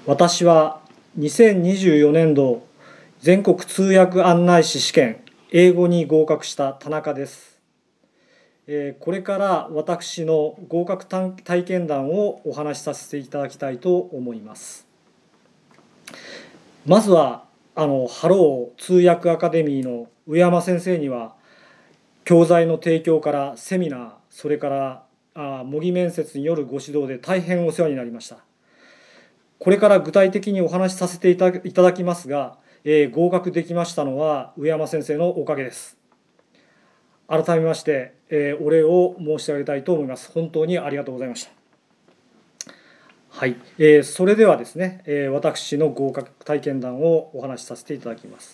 私は2024年度全国通訳案内士試験英語に合格した田中です。これから私の合格体験談をお話しさせていただきたいと思います。まずはハロー通訳アカデミーの上山先生には教材の提供からセミナー、それから模擬面接によるご指導で大変お世話になりました。これから具体的にお話しさせていただきますが、合格できましたのは上山先生のおかげです。改めまして、お礼を申し上げたいと思います。本当にありがとうございました。はい、それではですね、私の合格体験談をお話しさせていただきます。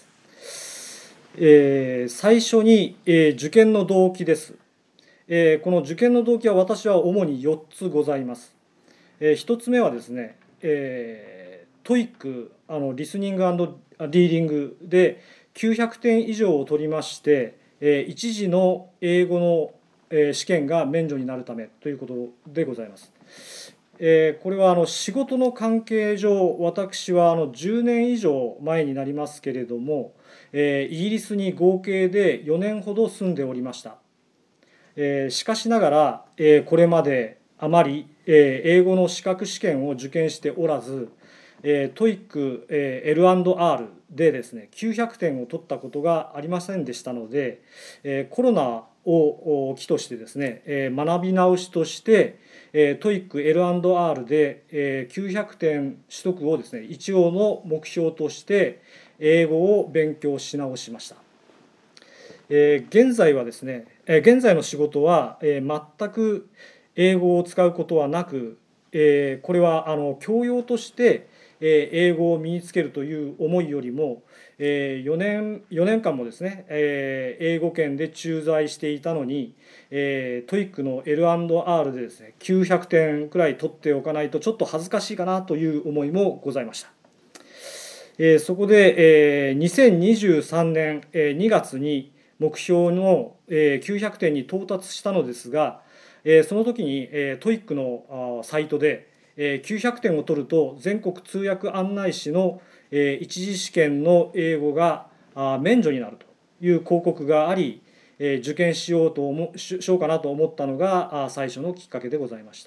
最初に、受験の動機です。この受験の動機は私は主に4つございます。1つ目はですね、TOEIC リスニング&リーディングで900点以上を取りまして、一次の英語の試験が免除になるためということでございます。これは仕事の関係上、私は10年以上前になりますけれども、イギリスに合計で4年ほど住んでおりました。しかしながら、これまであまり英語の資格試験を受験しておらず、TOEIC L&R でですね、900点を取ったことがありませんでしたので、コロナを機としてですね、学び直しとして、TOEIC L&R で900点取得をですね、一応の目標として英語を勉強し直しました。現在はですね、現在の仕事は全く英語を使うことはなく、これは教養として英語を身につけるという思いよりも、4年間もですね、英語圏で駐在していたのに、TOEIC の L&R でですね、900点くらい取っておかないとちょっと恥ずかしいかなという思いもございました。そこで2023年2月に目標の900点に到達したのですが、その時に TOEIC のサイトで900点を取ると全国通訳案内士の一次試験の英語が免除になるという広告があり、受験しようかなと思ったのが最初のきっかけでございました。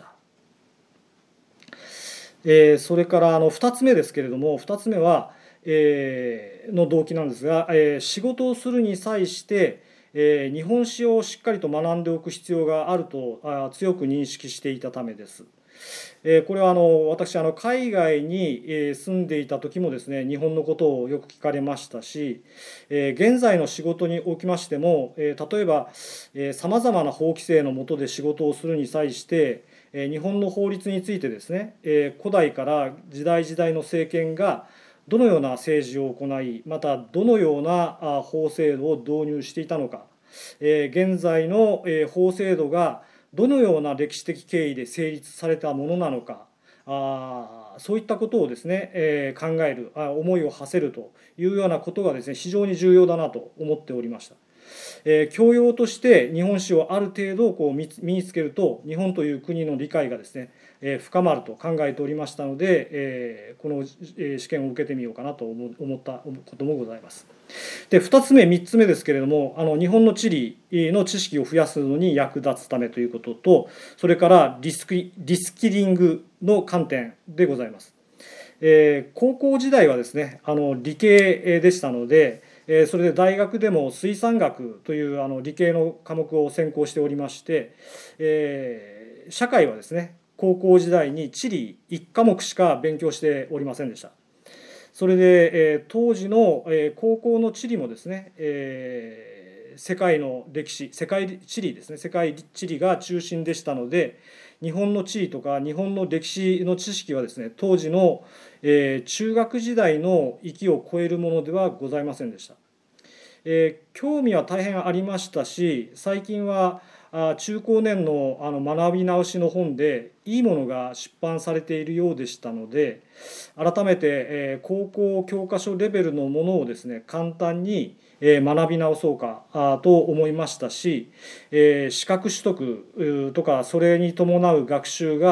それから2つ目ですけれども、2つ目はの動機なんですが、仕事をするに際して日本史をしっかりと学んでおく必要があると強く認識していたためです。これは私海外に住んでいた時もですね、日本のことをよく聞かれましたし、現在の仕事におきましても、例えばさまざまな法規制の下で仕事をするに際して日本の法律についてですね、古代から時代時代の政権がどのような政治を行い、またどのような法制度を導入していたのか、現在の法制度がどのような歴史的経緯で成立されたものなのか、そういったことをですね、考える、思いを馳せるというようなことがですね、非常に重要だなと思っておりました。教養として日本史をある程度身につけると日本という国の理解がですね、深まると考えておりましたので、この試験を受けてみようかなと思ったこともございます。で2つ目3つ目ですけれども、日本の地理の知識を増やすのに役立つためということと、それからリスキリングの観点でございます。高校時代はですね、理系でしたので、それで大学でも水産学という理系の科目を専攻しておりまして、社会はですね、高校時代に地理1科目しか勉強しておりませんでした。それで当時の高校の地理もですね、世界の歴史、世界地理ですね、世界地理が中心でしたので、日本の地理とか日本の歴史の知識はですね、当時の中学時代の域を超えるものではございませんでした。興味は大変ありましたし、最近は中高年の学び直しの本でいいものが出版されているようでしたので、改めて高校教科書レベルのものをですね、簡単に学び直そうかと思いましたし、資格取得とかそれに伴う学習が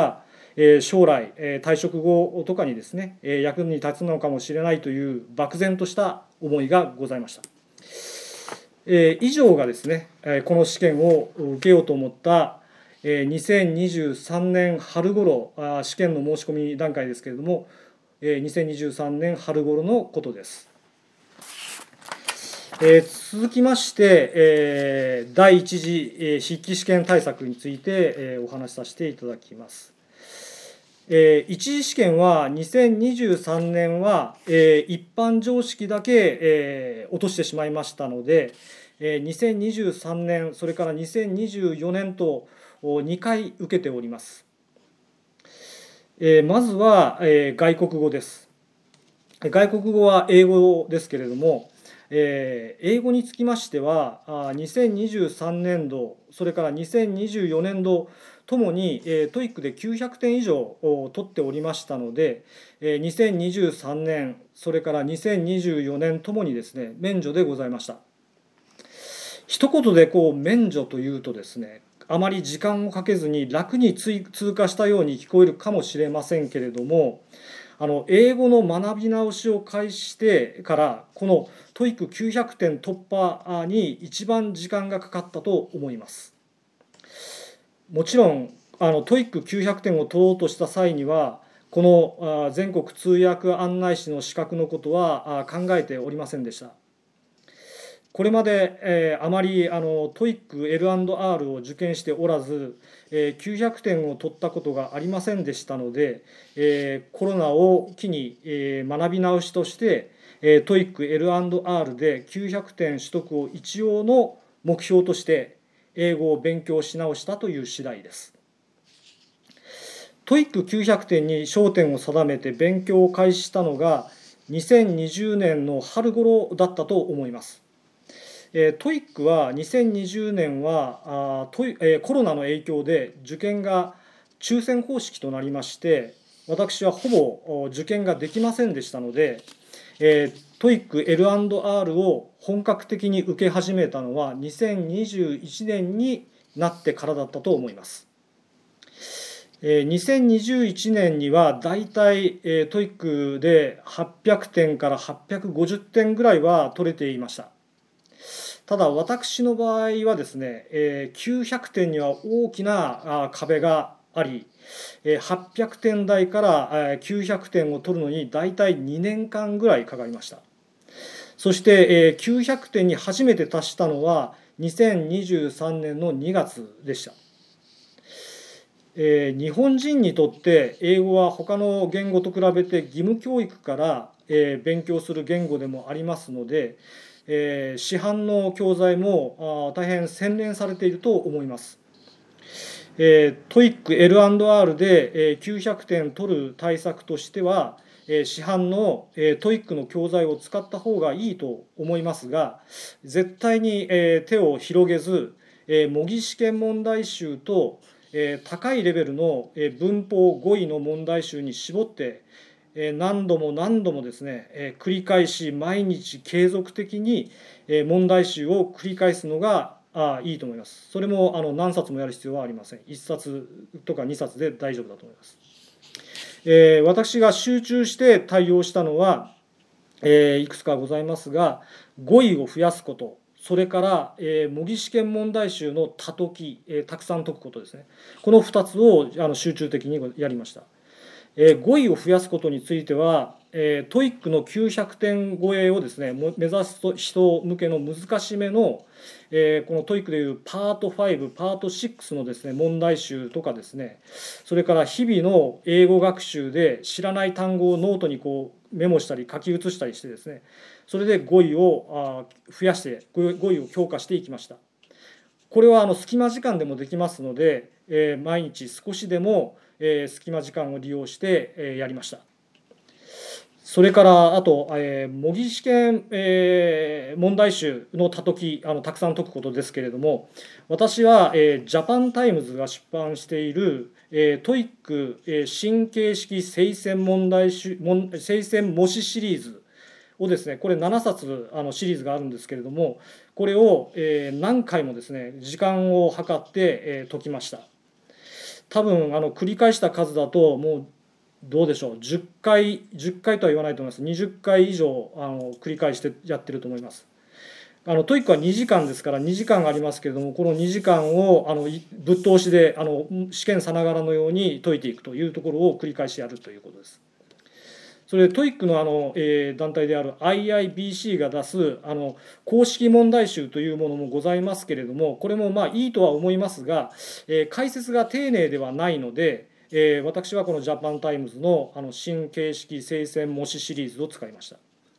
将来退職後とかにですね役に立つのかもしれないという漠然とした思いがございました。以上がですねこの試験を受けようと思った2023年春頃試験の申し込み段階ですけれども2023年春頃のことです。続きまして、第一次筆記試験対策について、お話しさせていただきます。一次試験は2023年は、一般常識だけ、落としてしまいましたので、2023年それから2024年と2回受けております。まずは、外国語です。外国語は英語ですけれども、英語につきましては2023年度それから2024年度ともにTOEICで900点以上取っておりましたので2023年それから2024年ともにですね免除でございました。一言で免除というとですねあまり時間をかけずに楽に通過したように聞こえるかもしれませんけれども英語の学び直しを開始してからこのTOEIC900 点突破に一番時間がかかったと思います。もちろんTOEIC900 点を取ろうとした際にはこの全国通訳案内士の資格のことは考えておりませんでした。これまであまりTOEIC L&R を受験しておらず900点を取ったことがありませんでしたのでコロナを機に学び直しとしてTOEIC L&R で900点取得を一応の目標として英語を勉強し直したという次第です。TOEIC900 点に焦点を定めて勉強を開始したのが2020年の春頃だったと思います。TOEIC は2020年はコロナの影響で受験が抽選方式となりまして私はほぼ受験ができませんでしたのでTOEIC L&R を本格的に受け始めたのは2021年になってからだったと思います。2021年にはだいたいTOEIC で800点から850点ぐらいは取れていました。ただ私の場合はですね900点には大きな壁があり800点台から900点を取るのにだいたい2年間ぐらいかかりました。そして900点に初めて達したのは2023年の2月でした。日本人にとって英語は他の言語と比べて義務教育から勉強する言語でもありますので市販の教材も大変洗練されていると思います。TOEIC L&R で900点取る対策としては市販のTOEICの教材を使った方がいいと思いますが絶対に手を広げず模擬試験問題集と高いレベルの文法語彙の問題集に絞って何度も何度もですね繰り返し毎日継続的に問題集を繰り返すのがいいと思います。それも何冊もやる必要はありません。1冊とか2冊で大丈夫だと思います。私が集中して対応したのはいくつかございますが語彙を増やすことそれから模擬試験問題集の多解きたくさん解くことですね。この2つを集中的にやりました。語彙を増やすことについてはTOEIC の900点超えをですね目指す人向けの難しめのこの TOEIC でいうパート5パート6のですね問題集とかですねそれから日々の英語学習で知らない単語をノートにメモしたり書き写したりしてですねそれで語彙を増やして語彙を強化していきました。これは隙間時間でもできますので毎日少しでも隙間時間を利用してやりました。それからあと模擬試験問題集のたくさん解くことですけれども私はジャパンタイムズが出版しているTOEIC新形式正選問題集正選模試シリーズをですねこれ7冊シリーズがあるんですけれどもこれを何回もですね時間を計って解きました。 多分繰り返した数だともうどうでしょう、10回とは言わないと思います。20回以上繰り返してやってると思います。トイックは2時間ですから2時間がありますけれども、この2時間をぶっ通しで試験さながらのように解いていくというところを繰り返しやるということです。それでトイックの団体である IIBC が出す公式問題集というものもございますけれども、これもいいとは思いますが、解説が丁寧ではないので、私はこのジャパンタイムズの新形式聖戦模試シリーズを使いました。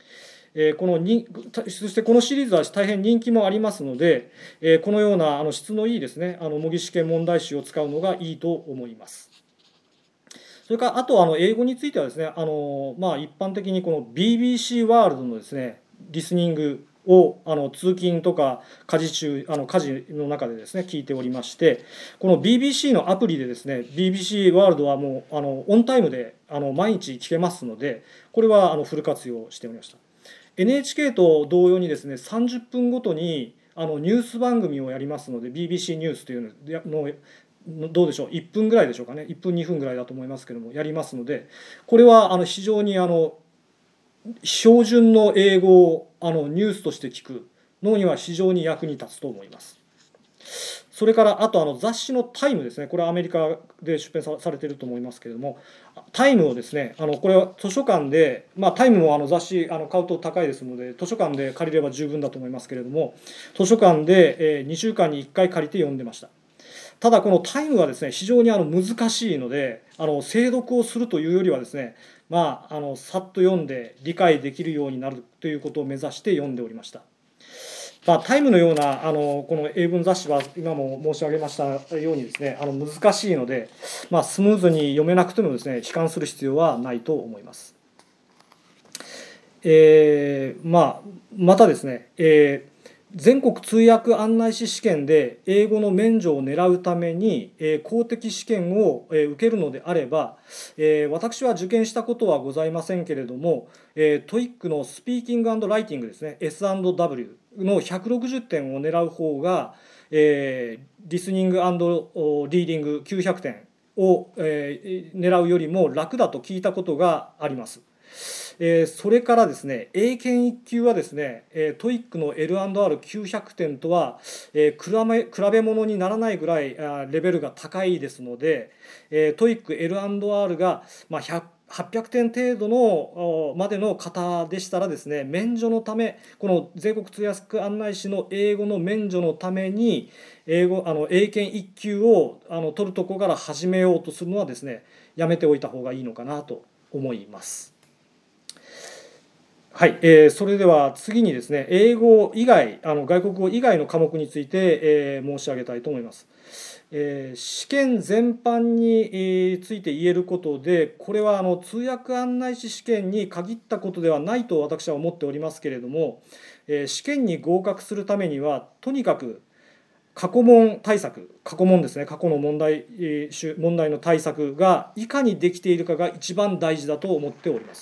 そしてこのシリーズは大変人気もありますので、このような質のいいですね、模擬試験問題集を使うのがいいと思います。それからあと英語についてはですね、一般的にこの BBC ワールドのですねリスニングを通勤とか家事の中でですね聞いておりまして、この BBC のアプリでですね BBC ワールドはもうオンタイムで毎日聞けますので、これはフル活用しておりました。NHK と同様にですね30分ごとにニュース番組をやりますので、 BBC ニュースというのどうでしょう、1分ぐらいでしょうかね、1分2分ぐらいだと思いますけどもやりますので、これは非常に標準の英語をニュースとして聞くのには非常に役に立つと思います。それからあと雑誌のタイムですね、これはアメリカで出版されていると思いますけれども、タイムをですねこれは図書館で、タイムも雑誌買うと高いですので図書館で借りれば十分だと思いますけれども、図書館で2週間に1回借りて読んでました。ただこのタイムはですね非常に難しいので精読をするというよりはですねさっと読んで理解できるようになるということを目指して読んでおりました。タイムのようなこの英文雑誌は今も申し上げましたようにですね難しいので、スムーズに読めなくてもですね悲観する必要はないと思います。またですね、全国通訳案内士試験で英語の免除を狙うために公的試験を受けるのであれば、私は受験したことはございませんけれども、TOEIC のスピーキング&ライティングですね S&W の160点を狙う方が、リスニング&リーディング900点を狙うよりも楽だと聞いたことがあります。それからですね、英検1級はですね、TOEIC の L&R900 点とは比べ物にならないぐらいレベルが高いですので、TOEIC L&R が800点程度のまでの方でしたらですね、免除のため、この全国通訳案内士の英語の免除のために英検1級を取るところから始めようとするのはですね、やめておいた方がいいのかなと思います。はい、それでは次にですね、英語以外、外国語以外の科目について、申し上げたいと思います。試験全般について言えることで、これは通訳案内士試験に限ったことではないと私は思っておりますけれども、試験に合格するためにはとにかく過去問対策、過去問ですね、過去の問題の対策がいかにできているかが一番大事だと思っております。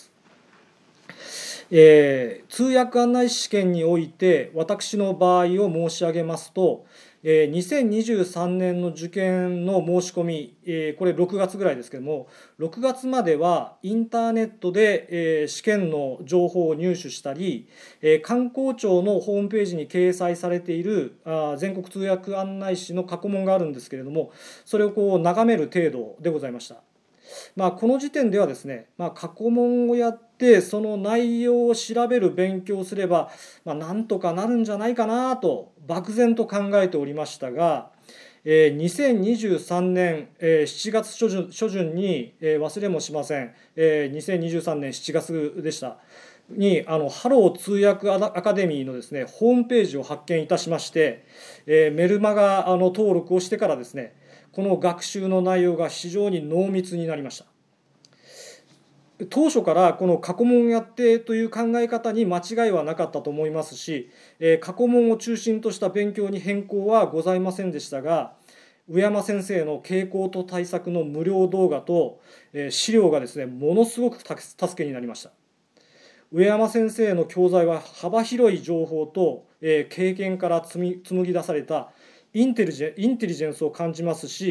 通訳案内士試験において私の場合を申し上げますと、2023年の受験の申し込み、これ6月ぐらいですけども、6月まではインターネットで試験の情報を入手したり、観光庁のホームページに掲載されている全国通訳案内士の過去問があるんですけれども、それを眺める程度でございました。この時点ではですね、過去問をやってその内容を調べる勉強をすれば、なんとかなるんじゃないかなと漠然と考えておりましたが、2023年7月初旬に忘れもしません、2023年7月でしたにハロー通訳アカデミーのですねホームページを発見いたしまして、メルマガ登録をしてからですね、この学習の内容が非常に濃密になりました。当初からこの過去問やってという考え方に間違いはなかったと思いますし、過去問を中心とした勉強に変更はございませんでしたが、上山先生の傾向と対策の無料動画と資料がですねものすごく助けになりました。上山先生の教材は幅広い情報と経験から紡ぎ出されたインテリジェンスを感じますし、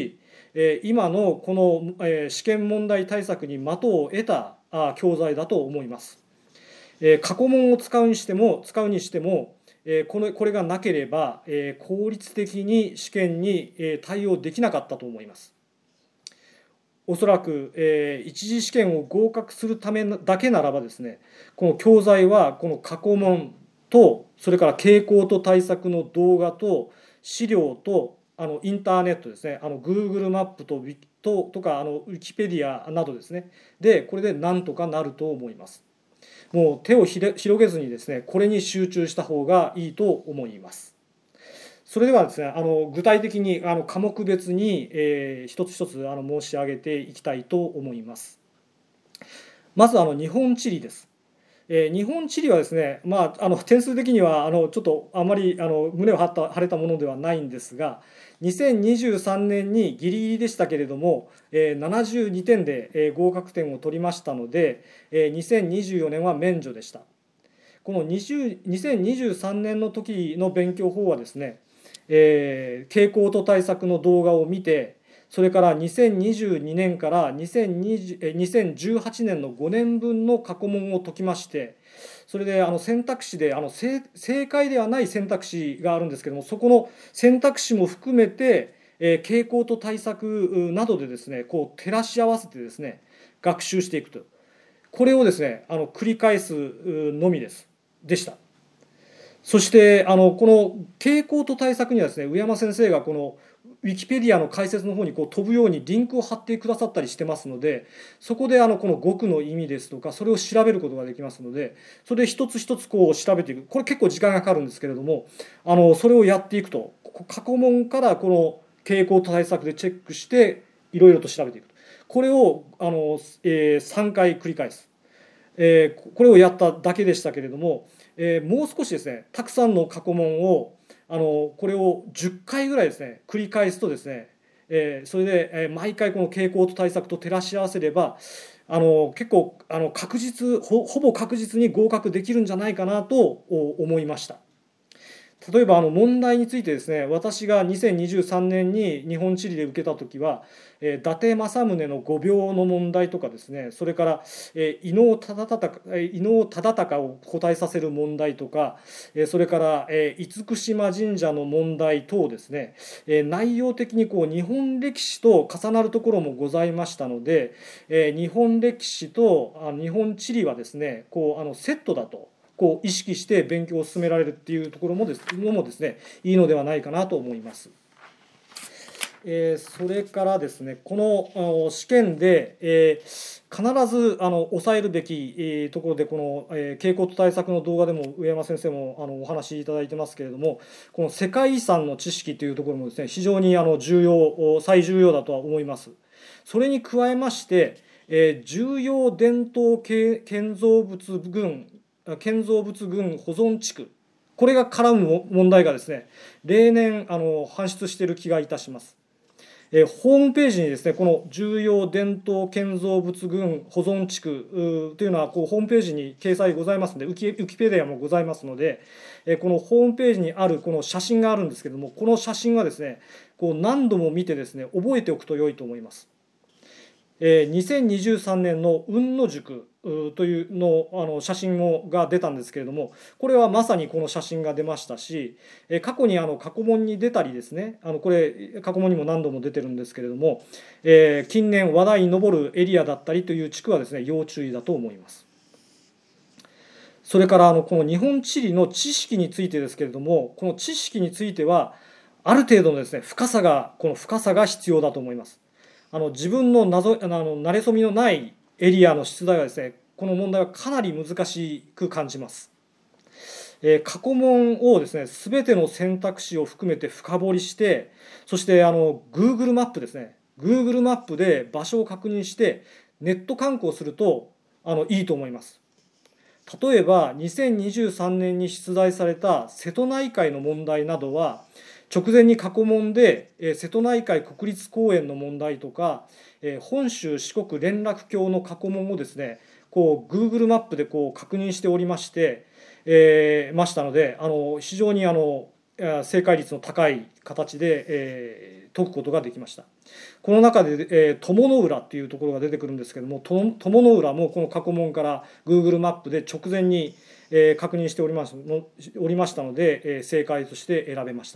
今のこの試験問題対策に的を得た教材だと思います。過去問を使うにしてもこれがなければ効率的に試験に対応できなかったと思います。おそらく一次試験を合格するためだけならばですね、この教材はこの過去問と、それから傾向と対策の動画と資料とインターネットですね、Google マップとかウィキペディアなどですね、でこれでなんとかなると思います。もう手を広げずにですね、これに集中した方がいいと思います。それではですね、具体的に科目別に一つ一つ申し上げていきたいと思います。まず日本地理です。日本地理はですね、点数的にはちょっとあまり胸を張れたものではないんですが、2023年にギリギリでしたけれども、72点で合格点を取りましたので、2024年は免除でした。この2023年の時の勉強法はですね、傾向と対策の動画を見て、それから2022年から2018年の5年分の過去問を解きまして、それで選択肢で正解ではない選択肢があるんですけども、そこの選択肢も含めて傾向と対策などでですね、こう照らし合わせてですね、学習していくと、これをですね繰り返すのみでした。そしてこの傾向と対策にはですね、上山先生がこのウィキペディアの解説の方にこう飛ぶようにリンクを貼ってくださったりしてますので、そこでこの語句の意味ですとか、それを調べることができますので、それで一つ一つこう調べていく。これ結構時間がかかるんですけれども、それをやっていくと、過去問からこの傾向と対策でチェックしていろいろと調べていく。これを3回繰り返す。これをやっただけでしたけれども、もう少しですね、たくさんの過去問をこれを10回ぐらいですね繰り返すとですね、それで毎回この傾向と対策と照らし合わせれば結構ほぼ確実に合格できるんじゃないかなと思いました。例えば問題についてですね、私が2023年に日本地理で受けた時は、伊達政宗の御病の問題とかですね、それから伊能忠敬を答えさせる問題とか、それから厳島神社の問題等ですね、内容的にこう日本歴史と重なるところもございましたので、日本歴史と日本地理はですね、こうセットだとこう意識して勉強を進められるっていうところもですね、いいのではないかなと思います。それからですね、この試験で必ず抑えるべきところで、この傾向と対策の動画でも上山先生もお話しいただいてますけれども、この世界遺産の知識というところもですね、非常に最重要だとは思います。それに加えまして、重要伝統建造物群保存地区、これが絡む問題がですね、例年搬出している気がいたします。ホームページにですね、この重要伝統建造物群保存地区というのはこうホームページに掲載ございますので、ウキペディアもございますので、このホームページにあるこの写真があるんですけども、この写真はですね、こう何度も見てですね、覚えておくと良いと思います。2023年の雲野塾というの写真が出たんですけれども、これはまさにこの写真が出ましたし、過去に過去問に出たりですね、これ過去問にも何度も出てるんですけれども、近年話題に上るエリアだったりという地区はですね、要注意だと思います。それからこの日本地理の知識についてですけれども、この知識についてはある程度のですね、深さが必要だと思います。自分の馴れ初みのないエリアの出題はですね、この問題はかなり難しく感じます。過去問をですね、全ての選択肢を含めて深掘りして、そしてGoogle マップですね、Google マップで場所を確認してネット観光するといいと思います。例えば2023年に出題された瀬戸内海の問題などは、直前に過去問で瀬戸内海国立公園の問題とか本州四国連絡橋の過去問をですね、こう Google マップでこう確認しておりましたので、非常に正解率の高い形で、解くことができました。この中で、鞆の浦っていうところが出てくるんですけども、鞆の浦もこの過去問から Google マップで直前に、確認しておりましたので、正解として選べました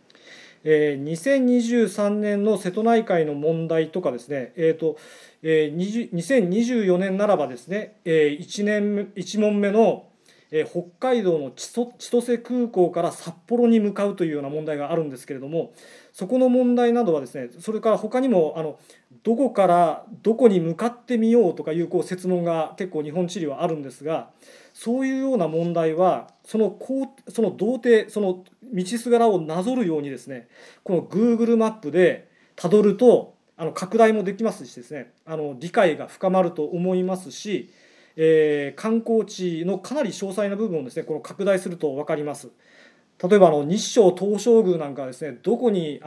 。2023年の瀬戸内海の問題とかですね、2024年ならばですね、1問目の北海道の千歳空港から札幌に向かうというような問題があるんですけれども、そこの問題などはですね、それから他にもどこからどこに向かってみようとかいう設問が結構日本地理はあるんですが、そういうような問題はその道程、その道すがらをなぞるようにですね、この Google マップでたどると拡大もできますしですね、理解が深まると思いますし、観光地のかなり詳細な部分をですね、この拡大すると分かります。例えば日照東照宮なんかはですね、どこに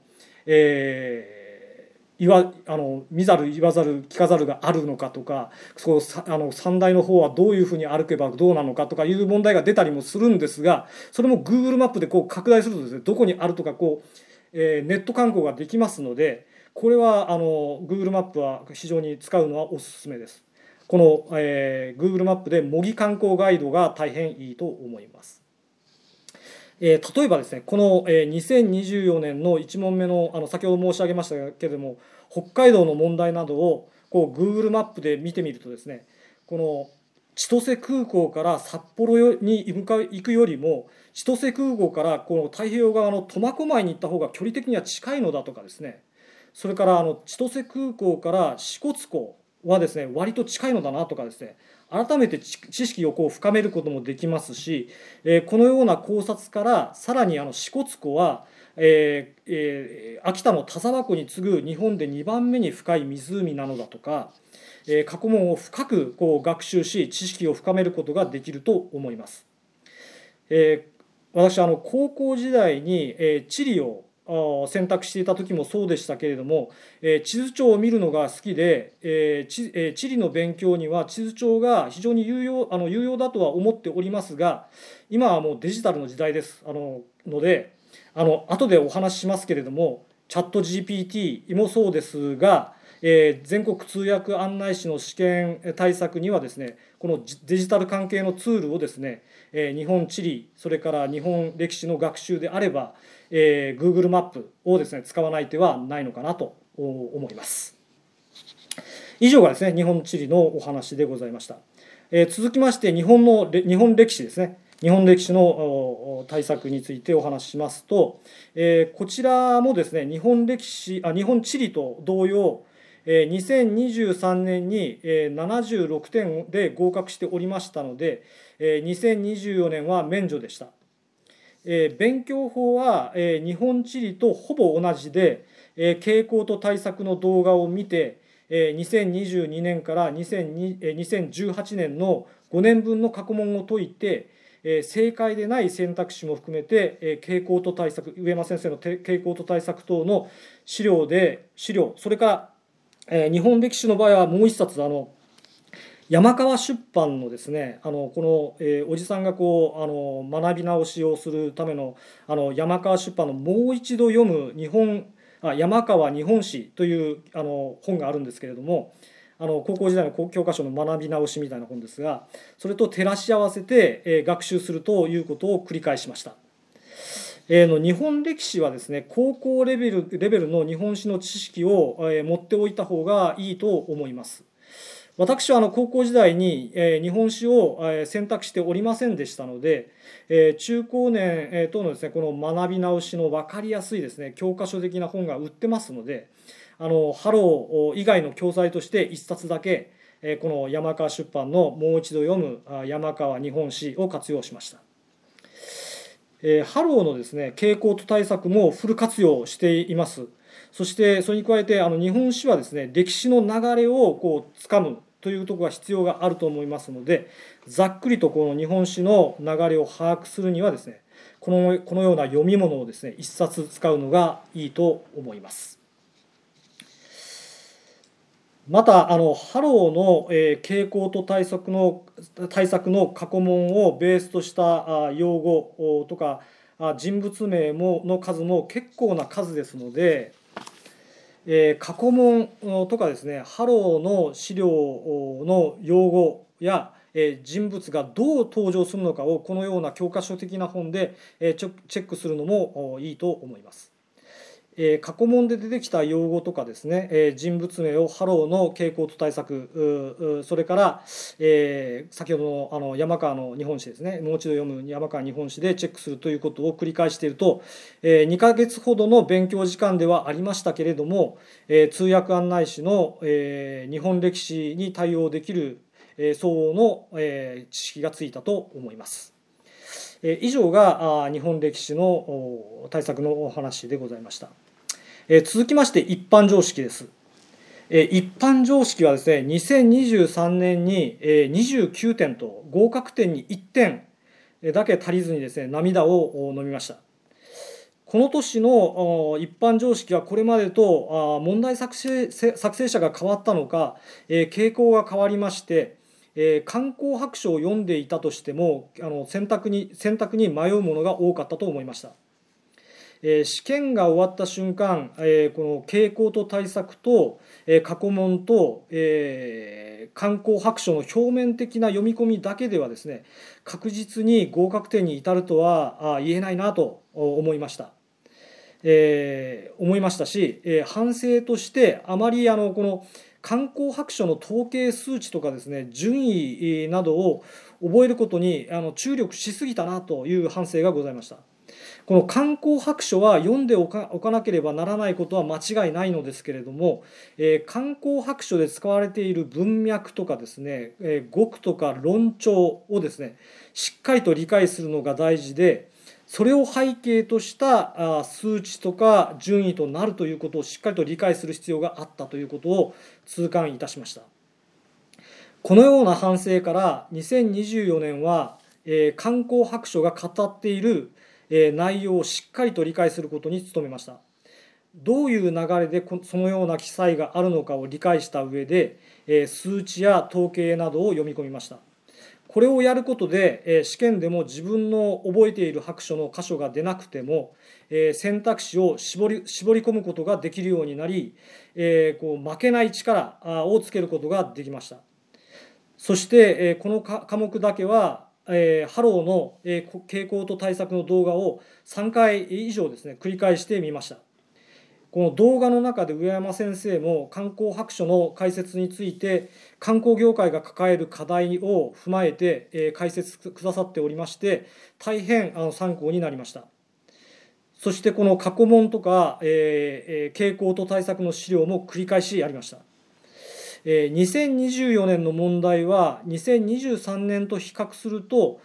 見ざる言わざる聞かざるがあるのかとか、山大の方はどういうふうに歩けばどうなのかとかいう問題が出たりもするんですが、それも Google マップで拡大するとですね、どこにあるとかネット観光ができますので、これはGoogle マップは非常に使うのはおすすめです。この、Google マップで模擬観光ガイドが大変いいと思います。例えばですね、この2024年の1問目の先ほど申し上げましたけれども、北海道の問題などをGoogle マップで見てみるとですね、この千歳空港から札幌に行くよりも、千歳空港からこの太平洋側の苫小牧に行った方が距離的には近いのだとかですね、それから千歳空港から支笏湖はですね、割と近いのだなとかですね、改めて知識を深めることもできますし、このような考察からさらに支笏湖は、秋田の田沢湖に次ぐ日本で2番目に深い湖なのだとか、過去問を深く学習し知識を深めることができると思います。私高校時代に地理を選択していた時もそうでしたけれども、地図帳を見るのが好きで、地理の勉強には地図帳が非常に有用だとは思っておりますが、今はもうデジタルの時代ですので、後でお話ししますけれども、チャット GPT もそうですが、全国通訳案内士の試験対策にはですね、このデジタル関係のツールをですね、日本地理、それから日本歴史の学習であれば、Google マップをですね、使わない手はないのかなと思います。以上がですね、日本地理のお話でございました。続きまして日本歴史ですね。日本歴史の対策についてお話ししますと、こちらもですね、日本地理と同様、2023年に76点で合格しておりましたので、2024年は免除でした。勉強法は日本地理とほぼ同じで、傾向と対策の動画を見て、2022年から2018年の5年分の過去問を解いて、正解でない選択肢も含めて傾向と対策、上山先生の傾向と対策等の資料、それから日本歴史の場合はもう一冊山川出版のですね、このおじさんが学び直しをするための山川出版のもう一度読む山川日本史という本があるんですけれども、高校時代の教科書の学び直しみたいな本ですが、それと照らし合わせて学習するということを繰り返しました。日本歴史はですね、高校レベルの日本史の知識を持っておいた方がいいと思います。私は高校時代に日本史を選択しておりませんでしたので、中高年等のですね、この学び直しの分かりやすいですね、教科書的な本が売ってますので、ハロー以外の教材として1冊だけこの山川出版のもう一度読む山川日本史を活用しました。ハローのですね、傾向と対策もフル活用しています。そしてそれに加えて日本史はですね、歴史の流れをつかむというところが必要があると思いますので、ざっくりとこの日本史の流れを把握するにはですね、このような読み物をですね、一冊使うのがいいと思います。またハローの傾向と対策の過去問をベースとした用語とか人物名の数も結構な数ですので、過去問とかですね、ハローの資料の用語や人物がどう登場するのかをこのような教科書的な本でチェックするのもいいと思います。過去問で出てきた用語とかですね、人物名をハローの傾向と対策、それから、先ほどの山川の日本史ですね、もう一度読む山川日本史でチェックするということを繰り返していると、2ヶ月ほどの勉強時間ではありましたけれども、通訳案内士の日本歴史に対応できる相応の知識がついたと思います。以上が日本歴史の対策のお話でございました。続きまして一般常識です。一般常識はですね、2023年に29点と合格点に1点だけ足りずにですね、涙を飲みました。この年の一般常識はこれまでと問題作成者が変わったのか、傾向が変わりまして、観光白書を読んでいたとしても選択に迷うものが多かったと思いました。試験が終わった瞬間、この傾向と対策と過去問と観光白書の表面的な読み込みだけではですね、確実に合格点に至るとは言えないなと思いました。し、反省としてあまりこの観光白書の統計数値とかですね、順位などを覚えることに注力しすぎたなという反省がございました。この観光白書は読んでおかなければならないことは間違いないのですけれども、観光白書で使われている文脈とかですね、語句とか論調をですね、しっかりと理解するのが大事で、それを背景とした数値とか順位となるということをしっかりと理解する必要があったということを痛感いたしました。このような反省から2024年は観光白書が語っている内容をしっかりと理解することに努めました。どういう流れでそのような記載があるのかを理解した上で数値や統計などを読み込みました。これをやることで試験でも自分の覚えている白書の箇所が出なくても選択肢を絞り込むことができるようになり、負けない力をつけることができました。そしてこの科目だけはハローの傾向と対策の動画を3回以上ですね、繰り返してみました。この動画の中で上山先生も観光白書の解説について観光業界が抱える課題を踏まえて解説くださっておりまして、大変参考になりました。そしてこの過去問とか傾向と対策の資料も繰り返しやりました。2024年の問題は2023年と比較すると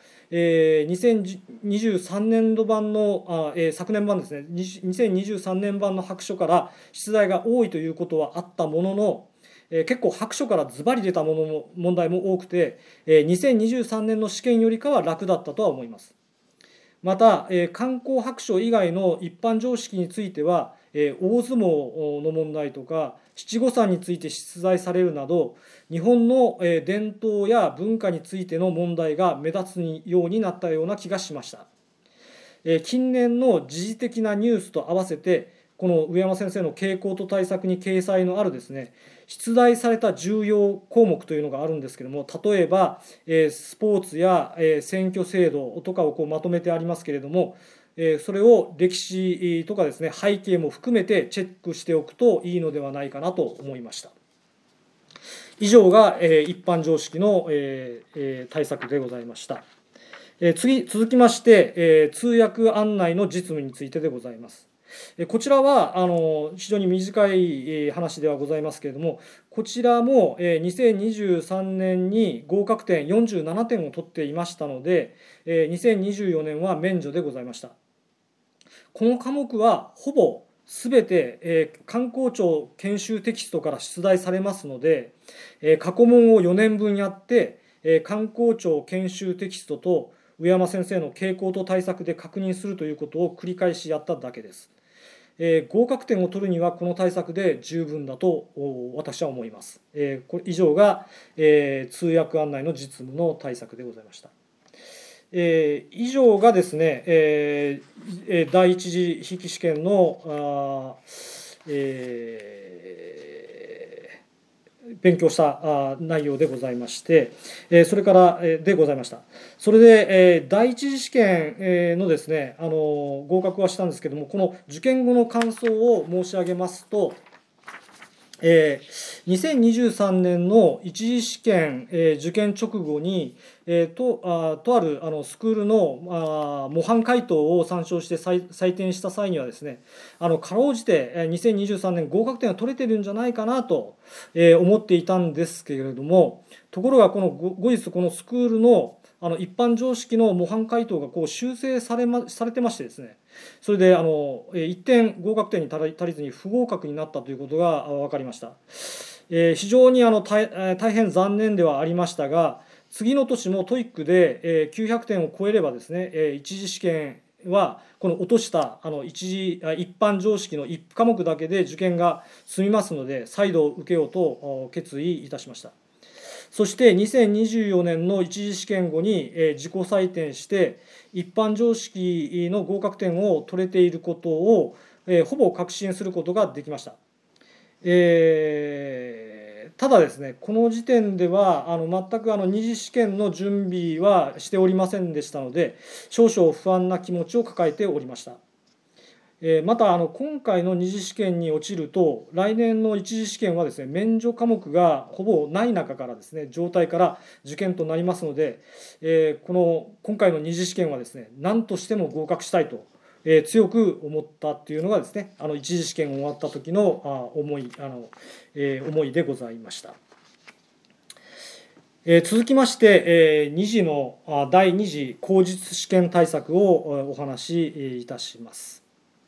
2023年度版の昨年版ですね、2023年版の白書から出題が多いということはあったものの、結構白書からズバリ出た問題も多くて、2023年の試験よりかは楽だったとは思います。また観光白書以外の一般常識については大相撲の問題とか七五三について出題されるなど、日本の伝統や文化についての問題が目立つようになったような気がしました。近年の時事的なニュースと合わせてこの上山先生の傾向と対策に掲載のあるですね、出題された重要項目というのがあるんですけれども、例えばスポーツや選挙制度とかをまとめてありますけれども、それを歴史とかですね、背景も含めてチェックしておくといいのではないかなと思いました。以上が一般常識の対策でございました。続きまして通訳案内の実務についてでございます。こちらは非常に短い話ではございますけれども、こちらも2023年に合格点47点を取っていましたので、2024年は免除でございました。この科目はほぼすべて観光庁研修テキストから出題されますので、過去問を4年分やって観光庁研修テキストと上山先生の傾向と対策で確認するということを繰り返しやっただけです。合格点を取るにはこの対策で十分だと私は思います。以上が通訳案内の実務の対策でございました。 以上がですね、第一次筆記試験の勉強した内容でございまして、それからでございました。それで第一次試験のですね、合格はしたんですけども、この受験後の感想を申し上げますと、2023年の一次試験受験直後にとあるスクールの模範解答を参照して採点した際にはですね、かろうじて2023年合格点が取れてるんじゃないかなと思っていたんですけれども、ところがこの後日このスクールの一般常識の模範解答がこう修正されてましてですね、それで1点合格点に足りずに不合格になったということが分かりました。非常に大変残念ではありましたが、次の年もトイックで900点を超えればですね、一次試験はこの落とした一般常識の1科目だけで受験が済みますので、再度受けようと決意いたしました。そして2024年の一次試験後に自己採点して一般常識の合格点を取れていることをほぼ確信することができました。ただですね、この時点では全く二次試験の準備はしておりませんでしたので、少々不安な気持ちを抱えておりました。また今回の二次試験に落ちると、来年の一次試験はですね、免除科目がほぼない中からですね、状態から受験となりますので、今回の二次試験はですね、何としても合格したいと強く思ったっていうのがですね、一次試験終わった時の思いでございました。続きまして、第二次口述試験対策をお話しいたします。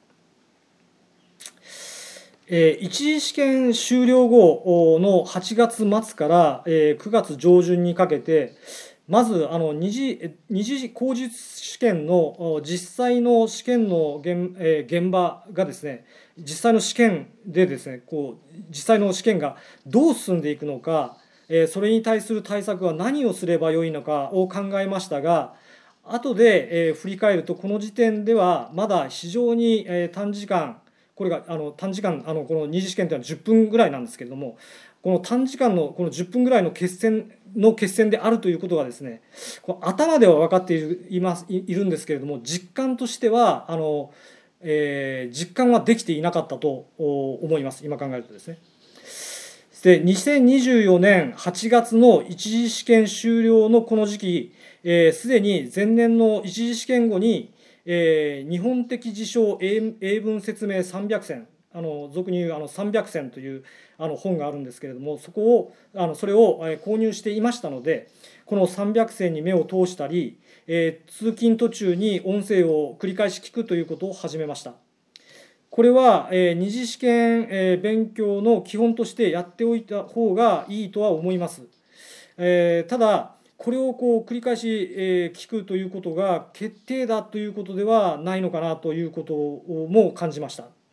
一次試験終了後の8月末から9月上旬にかけて、まず二次口述試験の実際の試験の現場がですね、実際の試験でですね、実際の試験がどう進んでいくのか、それに対する対策は何をすればよいのかを考えましたが、後で振り返ると、この時点ではまだ非常に短時間、これが短時間この二次試験というのは10分ぐらいなんですけれども、この短時間のこの10分ぐらいの決戦であるということがですね、頭では分かっているんですけれども、実感としては実感はできていなかったと思います、今考えるとですね。で、2024年8月の一次試験終了のこの時期、すでに前年の一次試験後に日本的事象英文説明300選、俗に言う300選という本があるんですけれども、それを購入していましたので、この300選に目を通したり、通勤途中に音声を繰り返し聞くということを始めました。これは二次試験勉強の基本としてやっておいた方がいいとは思います。ただこれを繰り返し聞くということが決定だということではないのかなということも感じました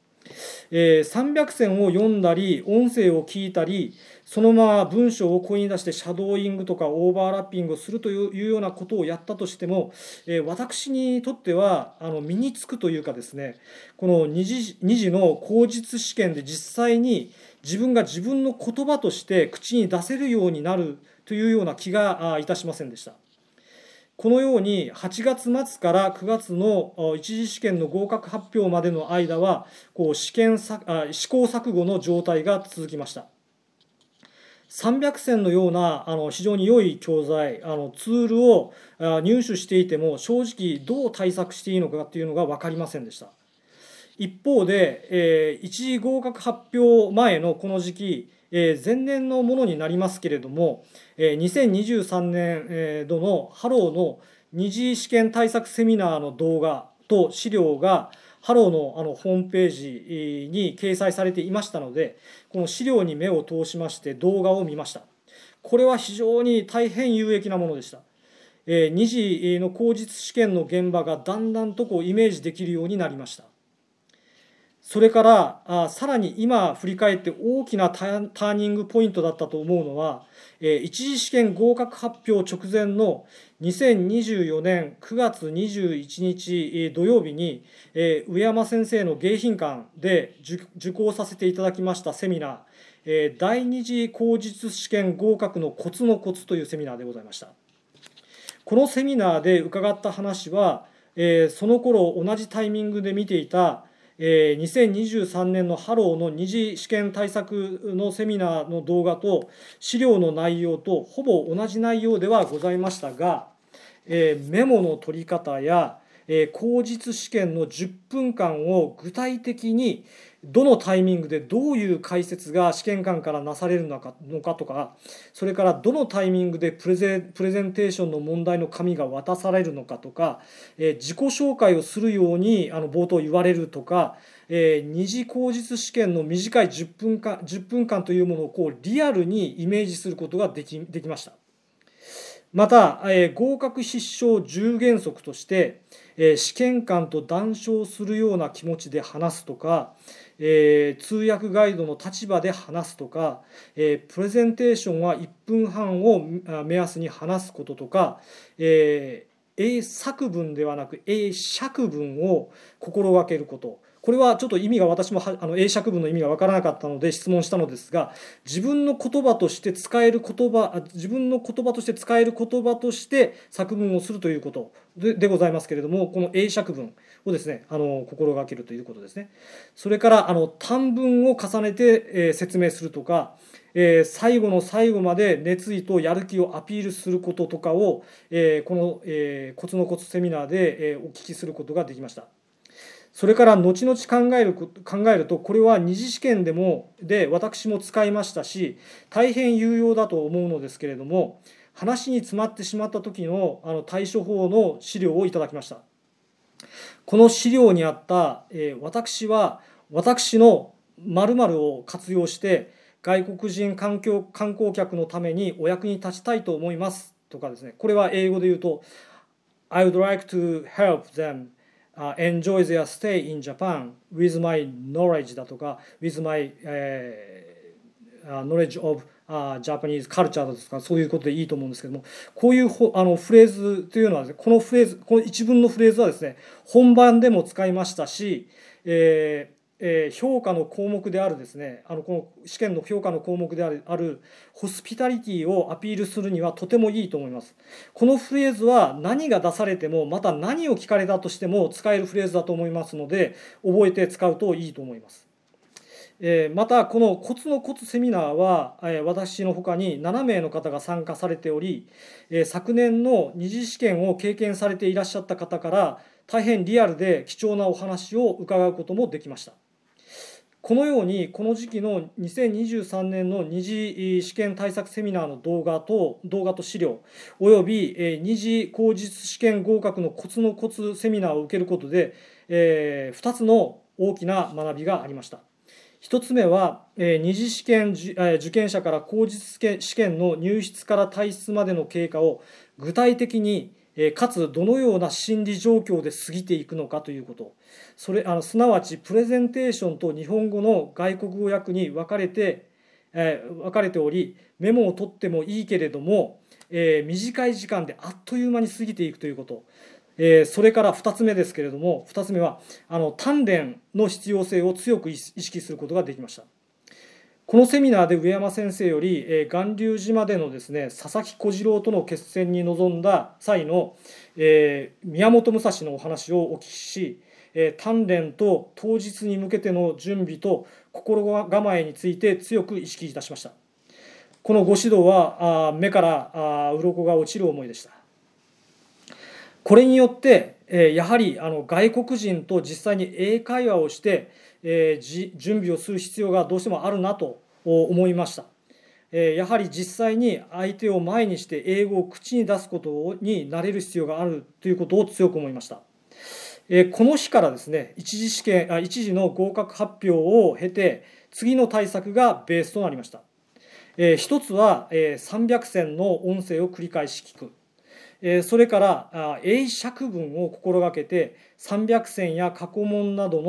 。300選を読んだり音声を聞いたり、そのまま文章を声に出してシャドーイングとかオーバーラッピングをするというようなことをやったとしても、私にとっては身につくというかですね、この二次の口述試験で実際に自分が自分の言葉として口に出せるようになるというような気がいたしませんでした。このように8月末から9月の一次試験の合格発表までの間は試行錯誤の状態が続きました。300選のような非常に良い教材ツールを入手していても、正直どう対策していいのかというのが分かりませんでした。一方で一次合格発表前のこの時期、前年のものになりますけれども、2023年度のハローの二次試験対策セミナーの動画と資料がハローのホームページに掲載されていましたので、この資料に目を通しまして動画を見ました。これは非常に大変有益なものでした。二次の口述試験の現場がだんだんとイメージできるようになりました。 それからさらに今振り返って大きなターニングポイントだったと思うのは、一次試験合格発表直前の2024年9月21日土曜日に、上山先生の迎賓館で受講させていただきましたセミナー、第二次口述試験合格のコツのコツというセミナーでございました。このセミナーで伺った話は、その頃同じタイミングで見ていた2023年のハローの二次試験対策のセミナーの動画と資料の内容とほぼ同じ内容ではございましたが、メモの取り方や口実試験の10分間を具体的にどのタイミングでどういう解説が試験官からなされるのかとか、それからどのタイミングでプレゼンテーションの問題の紙が渡されるのかとか、自己紹介をするように冒頭言われるとか、二次口実試験の短い10分間というものをリアルにイメージすることができました。また、合格必勝10原則として、試験官と談笑するような気持ちで話すとか、通訳ガイドの立場で話すとか、プレゼンテーションは1分半を目安に話すこととか、英作文ではなく英釈文を心がけること。これはちょっと意味が私も英釈文の意味が分からなかったので質問したのですが、自分の言葉として使える言葉として作文をするということでございますけれども、この英釈文をですね心がけるということですね。それから短文を重ねて説明するとか、最後の最後まで熱意とやる気をアピールすることとかをこのコツのコツセミナーでお聞きすることができました。それから後々考えると、これは二次試験で私も使いましたし、大変有用だと思うのですけれども、話に詰まってしまった時の対処法の資料をいただきました。この資料にあった、私は私の〇〇を活用して外国人観光客のためにお役に立ちたいと思いますとかですね、これは英語で言うと I would like to help them enjoy their stay in Japan with my knowledge だとか with my knowledge of Japanese culture だとか、そういうことでいいと思うんですけども、こういうフレーズというのはですね、この一文のフレーズはですね、本番でも使いましたし、評価の項目であるですね、この試験の評価の項目であるホスピタリティをアピールするにはとてもいいと思います。このフレーズは何が出されても、また何を聞かれたとしても使えるフレーズだと思いますので、覚えて使うといいと思います。またこのコツのコツセミナーは私のほかに7名の方が参加されており、昨年の二次試験を経験されていらっしゃった方から大変リアルで貴重なお話を伺うこともできました。このようにこの時期の2023年の二次試験対策セミナーの動画と資料および二次口実試験合格のコツのコツセミナーを受けることで2つの大きな学びがありました。1つ目は二次試験受験者から口実試験の入室から退出までの経過を具体的にかつどのような心理状況で過ぎていくのかということ、すなわちプレゼンテーションと日本語の外国語訳に分かれており、メモを取ってもいいけれども、短い時間であっという間に過ぎていくということ、それから2つ目ですけれども、2つ目は鍛錬の必要性を強く意識することができました。このセミナーで上山先生より巌流島でのですね佐々木小次郎との決戦に臨んだ際の宮本武蔵のお話をお聞きし、鍛錬と当日に向けての準備と心構えについて強く意識いたしました。このご指導は目から鱗が落ちる思いでした。これによってやはり外国人と実際に英会話をして準備をする必要がどうしてもあるなと思いました。やはり実際に相手を前にして英語を口に出すことに慣れる必要があるということを強く思いました。この日からですね、一次の合格発表を経て次の対策がベースとなりました。一つは300線の音声を繰り返し聞く。それから英釈文を心がけて300線や過去問などの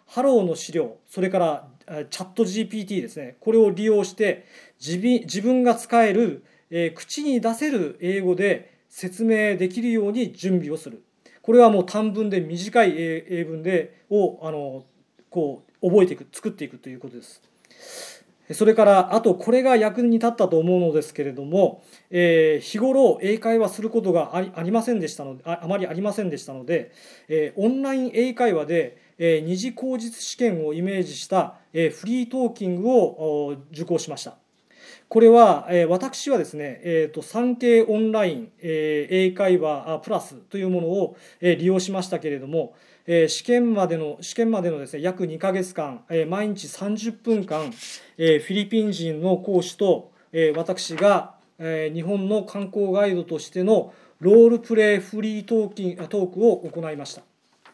ハローの資料、それからチャット GPT ですね、これを利用して自分が使える、口に出せる英語で説明できるように準備をする。これはもう短文で短い英文をこう覚えていく、作っていくということです。それからあとこれが役に立ったと思うのですけれども、日頃英会話することがありませんでしたので、あまりありませんでしたので、オンライン英会話で二次口実試験をイメージしたフリートーキングを受講しました。これは私はですね、産経オンライン英会話プラスというものを利用しましたけれども、試験までのですね、約2ヶ月間、毎日30分間、フィリピン人の講師と私が日本の観光ガイドとしてのロールプレイフリートークを行いました。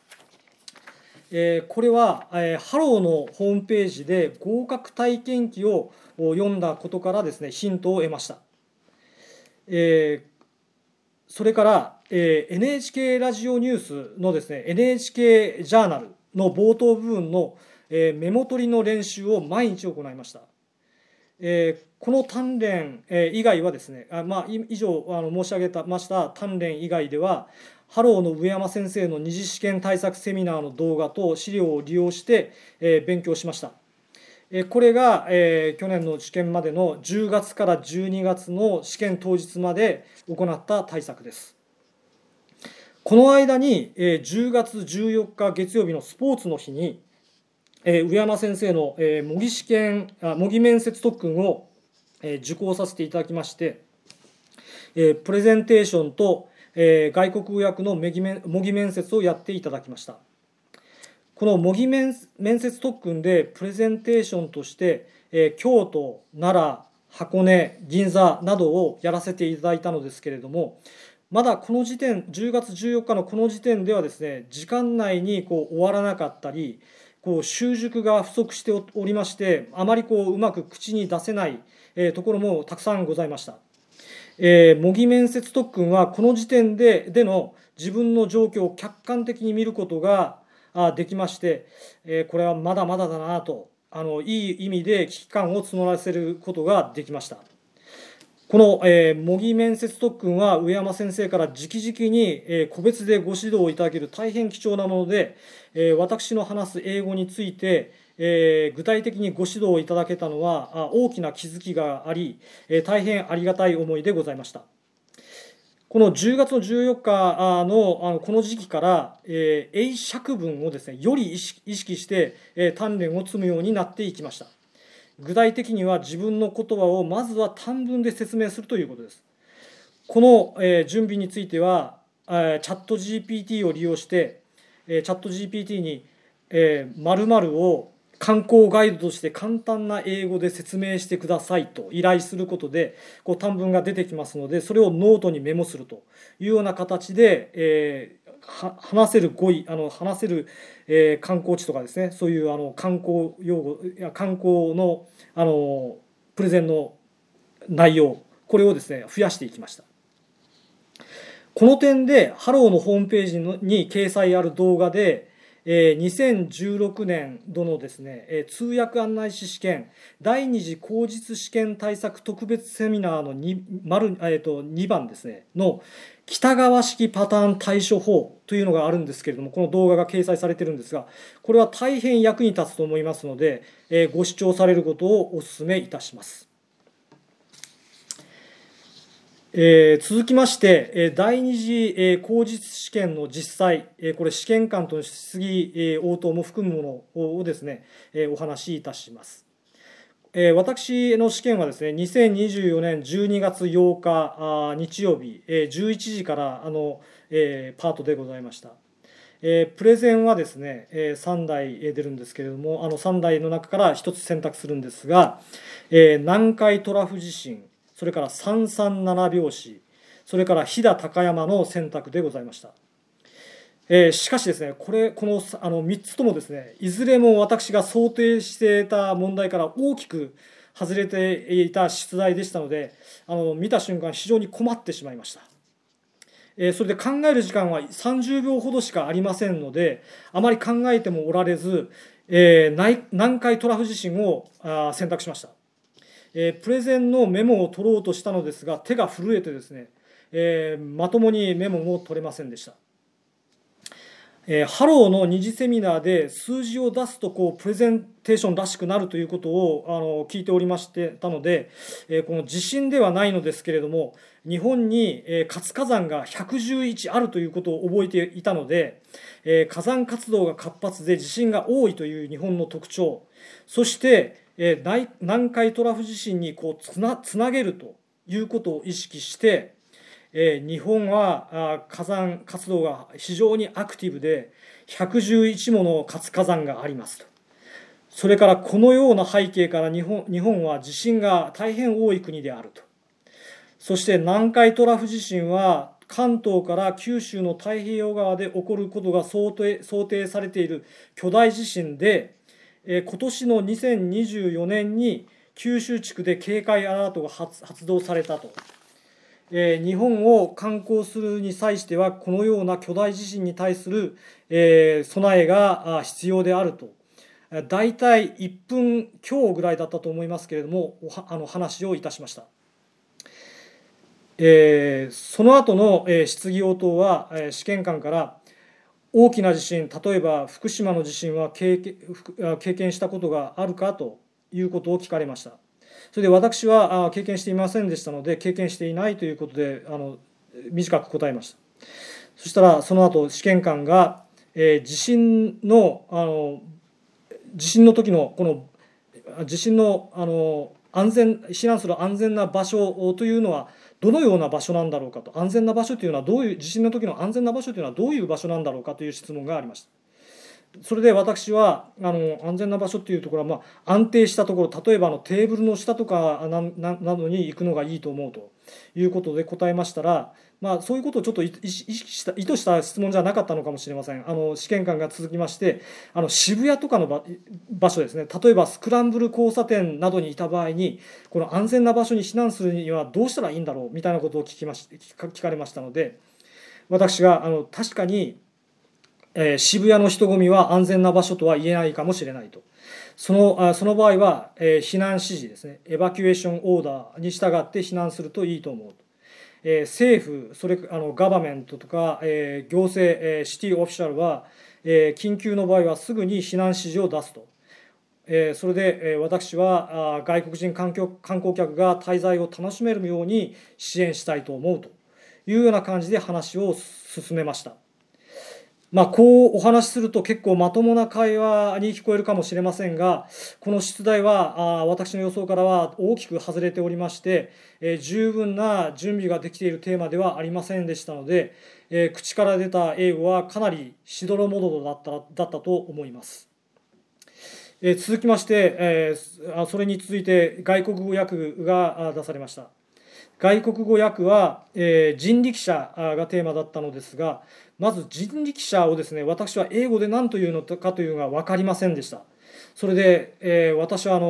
これはハローのホームページで合格体験記を読んだことからですね、ヒントを得ました。それから、NHK ラジオニュースのですね、NHK ジャーナルの冒頭部分のメモ取りの練習を毎日行いました。この鍛錬以外はですね、以上申し上げました鍛錬以外では、ハローの上山先生の二次試験対策セミナーの動画と資料を利用して勉強しました。これが去年の試験までの10月から12月の試験当日まで行った対策です。この間に10月14日月曜日のスポーツの日に上山先生の模擬面接特訓を受講させていただきまして、プレゼンテーションと外国語訳の模擬面接をやっていただきました。この模擬面接特訓でプレゼンテーションとして京都、奈良、箱根、銀座などをやらせていただいたのですけれども、まだこの時点、10月14日のこの時点ではですね、時間内に終わらなかったり、習熟が不足しておりまして、あまりうまく口に出せないところもたくさんございました。模擬面接特訓はこの時点での自分の状況を客観的に見ることができまして、これはまだまだだなといい意味で危機感を募らせることができました。この模擬面接特訓は上山先生から直々に個別でご指導いただける大変貴重なもので、私の話す英語について具体的にご指導いただけたのは大きな気づきがあり、大変ありがたい思いでございました。この10月の14日のこの時期から英釈文をですね、より意識して鍛錬を積むようになっていきました。具体的には自分の言葉をまずは短文で説明するということです。この準備についてはチャット GPT を利用してチャット GPT に〇〇を観光ガイドとして簡単な英語で説明してくださいと依頼することで短文が出てきますので、それをノートにメモするというような形で話せる観光地とかですね、そういう観光用語や観光のプレゼンの内容、これをですね増やしていきました。この点でハローのホームページに掲載ある動画で2016年度のですね通訳案内士試験第二次口実試験対策特別セミナーの 2番ですねの北川式パターン対処法というのがあるんですけれども、この動画が掲載されているんですが、これは大変役に立つと思いますのでご視聴されることをお勧めいたします。続きまして第二次口実試験の実際、これ試験官と質疑応答も含むものをですねお話しいたします。私の試験はですね2024年12月8日日曜日11時からパートでございました。プレゼンはですね3台出るんですけれども、3台の中から1つ選択するんですが、南海トラフ地震、それから337拍子、それから飛騨高山の選択でございました。しかしですね、この3つともですね、いずれも私が想定していた問題から大きく外れていた出題でしたので、見た瞬間非常に困ってしまいました。それで考える時間は30秒ほどしかありませんので、あまり考えてもおられず、 南海トラフ地震を選択しました。プレゼンのメモを取ろうとしたのですが、手が震えてですね、まともにメモも取れませんでした。ハローの二次セミナーで数字を出すとプレゼンテーションらしくなるということを聞いておりましてたので、この地震ではないのですけれども、日本に活火山が111あるということを覚えていたので、火山活動が活発で地震が多いという日本の特徴、そして南海トラフ地震につなげるということを意識して、日本は火山活動が非常にアクティブで111もの活火山がありますと。それからこのような背景から日本は地震が大変多い国であると。そして南海トラフ地震は関東から九州の太平洋側で起こることが想定されている巨大地震で、今年の2024年に九州地区で警戒アラートが発動されたと。日本を観光するに際してはこのような巨大地震に対する備えが必要であると。だいたい1分強ぐらいだったと思いますけれども、話をいたしました。その後の質疑応答は試験官から大きな地震、例えば福島の地震は経験したことがあるかということを聞かれました。それで私は経験していませんでしたので、経験していないということで短く答えました。そしたらその後試験官が地震の時のこの地震の避難する安全な場所というのはどのような場所なんだろうかと、安全な場所というのは地震の時の安全な場所というのはどういう場所なんだろうかという質問がありました。それで私は安全な場所っていうところは、安定したところ、例えばテーブルの下とかなどに行くのがいいと思うということで答えましたら、そういうことをちょっと意図した質問じゃなかったのかもしれません。試験官が続きまして渋谷とかの場所ですね、例えばスクランブル交差点などにいた場合にこの安全な場所に避難するにはどうしたらいいんだろうみたいなことを聞かれましたので、私が確かに渋谷の人混みは安全な場所とは言えないかもしれないと。その場合は避難指示ですね、エバキュエーションオーダーに従って避難するといいと思うと。政府、ガバメントとか行政シティオフィシャルは緊急の場合はすぐに避難指示を出すと。それで私は外国人観光客が滞在を楽しめるように支援したいと思うというような感じで話を進めました。こうお話しすると結構まともな会話に聞こえるかもしれませんが、この出題は私の予想からは大きく外れておりまして、十分な準備ができているテーマではありませんでしたので、口から出た英語はかなりしどろもどろだったと思います。続きまして、それに続いて外国語訳が出されました。外国語訳は人力車がテーマだったのですが、まず人力車をですね、私は英語で何というのかというのが分かりませんでした。それで私は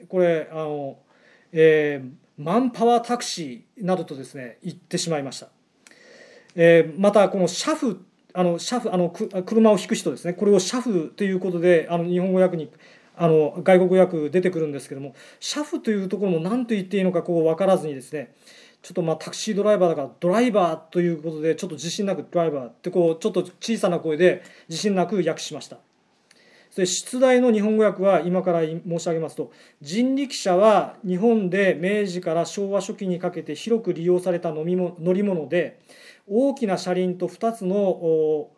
マンパワータクシーなどとですね言ってしまいました。またこの車夫車を引く人ですね、これを車夫ということで日本語訳に外国語訳出てくるんですけども、車夫というところも何と言っていいのか分からずにですね、ちょっとタクシードライバーだからドライバーということでちょっと自信なくドライバーってちょっと小さな声で自信なく訳しました。それ出題の日本語訳は今から申し上げますと、人力車は日本で明治から昭和初期にかけて広く利用された乗り物で、大きな車輪と2つの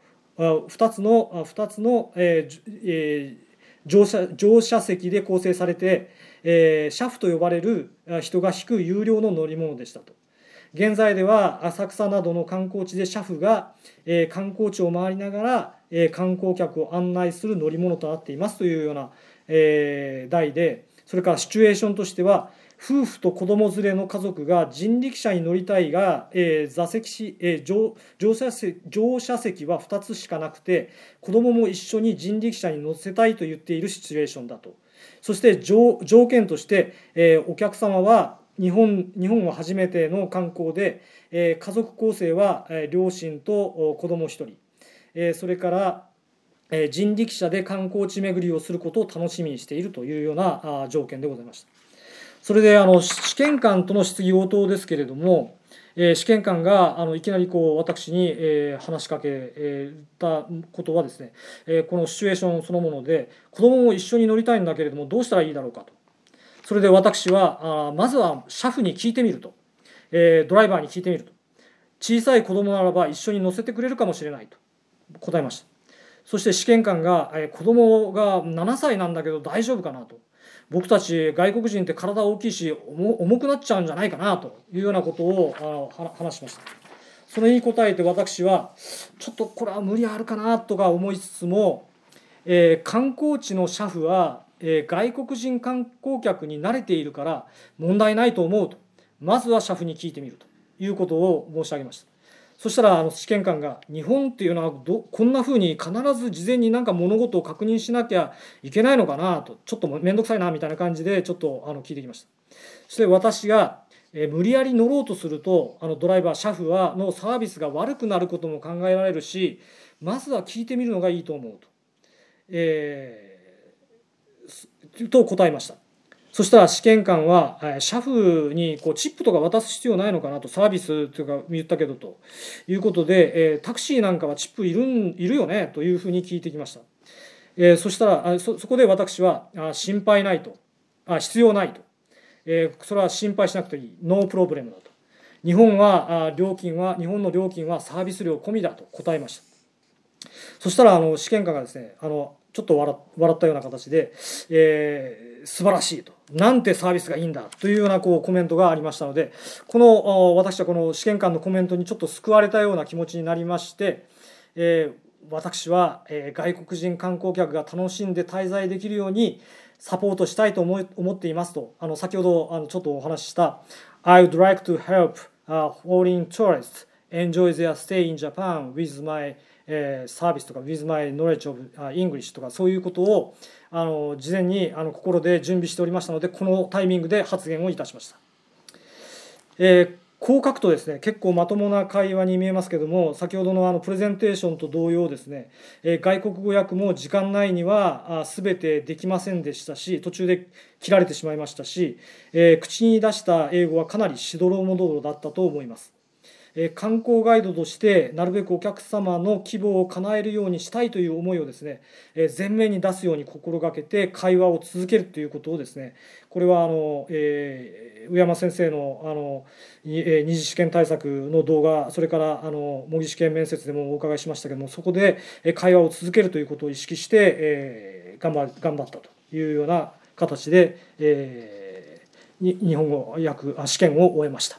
乗車席で構成されて、車夫と呼ばれる人が引く有料の乗り物でしたと。現在では浅草などの観光地で車夫が観光地を回りながら観光客を案内する乗り物となっていますというような題で、それからシチュエーションとしては、夫婦と子供連れの家族が人力車に乗りたいが乗車席は2つしかなくて、子供も一緒に人力車に乗せたいと言っているシチュエーションだと。そして条件としてお客様は日本は初めての観光で、家族構成は両親と子供1人、それから人力車で観光地巡りをすることを楽しみにしているというような条件でございました。それで試験官との質疑応答ですけれども、試験官がいきなり私に話しかけたことはですね、このシチュエーションそのもので、子どもも一緒に乗りたいんだけれどもどうしたらいいだろうかと。それで私はまずは車夫に聞いてみると、ドライバーに聞いてみると、小さい子どもならば一緒に乗せてくれるかもしれないと答えました。そして試験官が子どもが7歳なんだけど大丈夫かなと、僕たち外国人って体大きいし重くなっちゃうんじゃないかなというようなことを話しました。それに答えて私はちょっとこれは無理あるかなとか思いつつも、観光地の車夫は外国人観光客に慣れているから問題ないと思うと、まずは車夫に聞いてみるということを申し上げました。そしたら試験官が、日本っていうのはこんなふうに必ず事前に何か物事を確認しなきゃいけないのかなと、ちょっと面倒くさいなみたいな感じでちょっと聞いてきました。そして私が無理やり乗ろうとするとドライバー車夫のサービスが悪くなることも考えられるし、まずは聞いてみるのがいいと思うと答えました。そしたら試験官は車夫にチップとか渡す必要ないのかなと、サービスというか言ったけどということで、タクシーなんかはチップいるよねというふうに聞いてきました。そしたらそこで私は心配ないと、必要ないと、それは心配しなくていい、ノープロブレムだと、日本の料金はサービス料込みだと答えました。そしたら試験官がですねちょっと笑ったような形で、素晴らしいと、なんてサービスがいいんだというようなコメントがありましたので、私はこの試験官のコメントにちょっと救われたような気持ちになりまして、私は外国人観光客が楽しんで滞在できるようにサポートしたいと思っていますと、先ほどちょっとお話ししたI would like to help foreign tourists enjoy their stay in Japan with my サービスとか with my knowledge of English とか、そういうことを事前に心で準備しておりましたので、このタイミングで発言をいたしました。こう書くとですね、結構まともな会話に見えますけども、先ほどのプレゼンテーションと同様ですね、外国語訳も時間内には全てできませんでしたし、途中で切られてしまいましたし、口に出した英語はかなりしどろもどろだったと思います。観光ガイドとしてなるべくお客様の希望を叶えるようにしたいという思いをですね、前面に出すように心がけて会話を続けるということをですね、これは上山先生の二次試験対策の動画、それから模擬試験面接でもお伺いしましたけども、そこで会話を続けるということを意識して頑張ったというような形で日本語試験を終えました。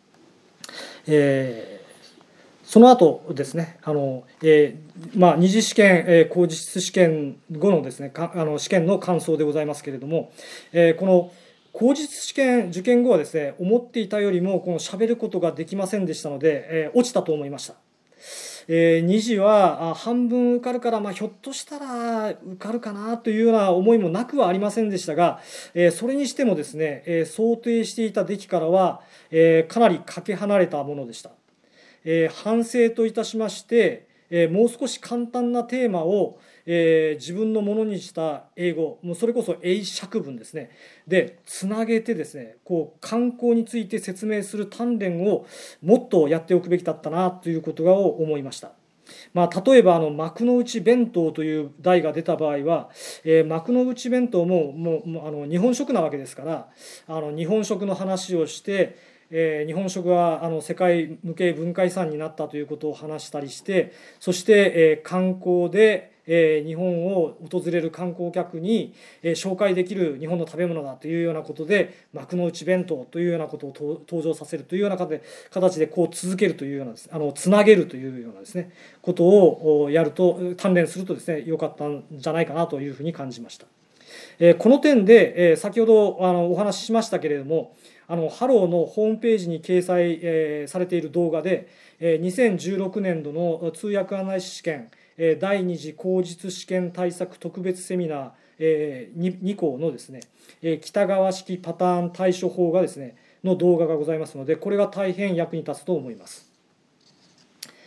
その後ですね、二次試験、口実試験後のですね、試験の感想でございますけれども、この口実試験受験後はですね、思っていたよりも喋ることができませんでしたので、落ちたと思いました。二次は半分受かるから、ひょっとしたら受かるかなというような思いもなくはありませんでしたが、それにしてもですね、想定していた出来からはかなりかけ離れたものでした。反省といたしまして、もう少し簡単なテーマを自分のものにした英語、もうそれこそ英釈文ですね、でつなげてですね、観光について説明する鍛錬をもっとやっておくべきだったなということを思いました。例えば幕の内弁当という題が出た場合は、幕の内弁当も日本食なわけですから、日本食の話をして、日本食は世界無形文化遺産になったということを話したりして、そして観光で日本を訪れる観光客に紹介できる日本の食べ物だというようなことで、幕の内弁当というようなことを登場させるというような形で続けるというようなです、つなげるというようなですねことをやると、鍛錬するとですね、良かったんじゃないかなというふうに感じました。この点で先ほどお話ししましたけれども、ハローのホームページに掲載されている動画で2016年度の通訳案内士試験第二次口実試験対策特別セミナー2項のですね、北川式パターン対処法がですねの動画がございますので、これが大変役に立つと思います。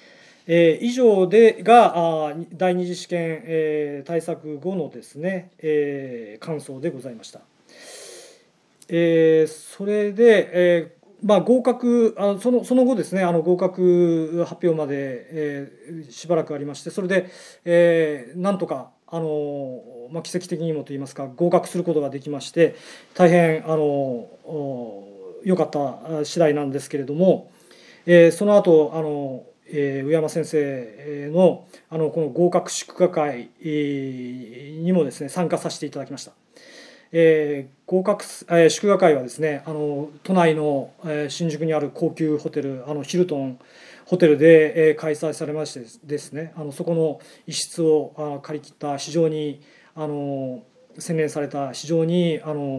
以上でが第二次試験、対策後のですね、感想でございました。それで、合格その後ですね、合格発表まで、しばらくありまして、それで、なんとか奇跡的にもといいますか合格することができまして、大変良かった次第なんですけれども、その後上山先生のこの合格祝賀会にもですね参加させていただきました。合格祝賀会はですね都内の新宿にある高級ホテルヒルトンホテルで開催されましてですねそこの一室を借り切った非常に洗練された非常に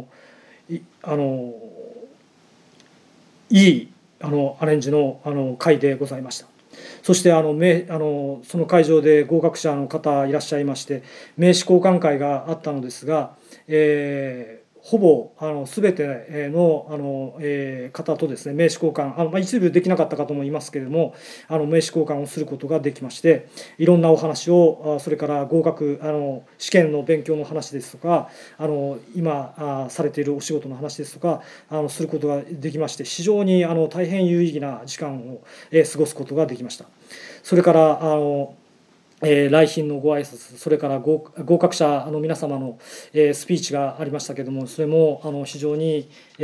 いいアレンジの会でございました。そしてその会場で合格者の方いらっしゃいまして名刺交換会があったのですが、ほぼ全ての方とですね名刺交換一部できなかった方もいますけれども名刺交換をすることができまして、いろんなお話をそれから合格試験の勉強の話ですとか今されているお仕事の話ですとかすることができまして、非常に大変有意義な時間を過ごすことができました。それから来賓のご挨拶、それから合格者の皆様のスピーチがありましたけれども、それも非常に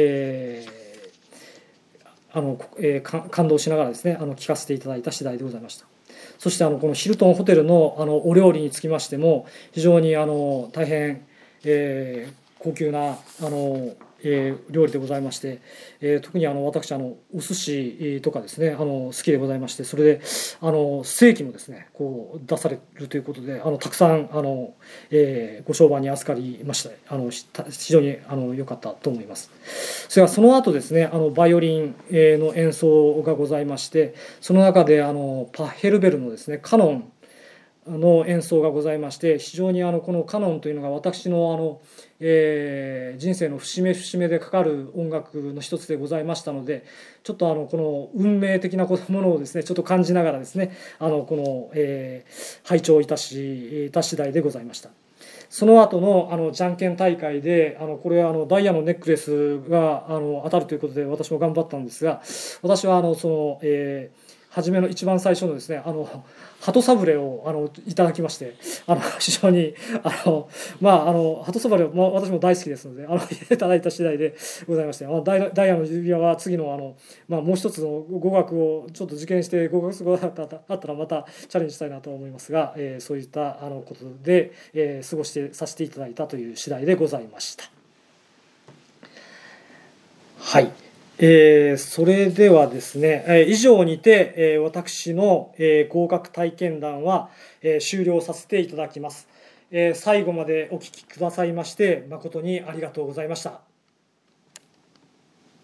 感動しながらですね聞かせていただいた次第でございました。そしてこのヒルトンホテルのお料理につきましても非常に大変高級な料理でございまして、特に私お寿司とかですね好きでございまして、それでステーキもですねこう出されるということでたくさんご商売に預かりまして非常に良かったと思います。それからその後ですねバイオリンの演奏がございまして、その中でパッヘルベルのですねカノンの演奏がございまして、非常にこのカノンというのが私の人生の節目節目でかかる音楽の一つでございましたので、ちょっとこの運命的なものをですねちょっと感じながらですねこの拝聴いた次第でございました。その後のじゃんけん大会でこれダイヤのネックレスが当たるということで私も頑張ったんですが、私は初めの一番最初のですね鳩サブレをいただきまして、非常に鳩サブレは私も大好きですのでいただいた次第でございまして、ダイヤの指輪は次のもう一つの語学をちょっと受験して合格することがあったらまたチャレンジしたいなと思いますが、そういったことで、過ごしてさせていただいたという次第でございました。はい。それではですね、以上にて、私の、合格体験談は、終了させていただきます。最後までお聞きくださいまして誠にありがとうございました。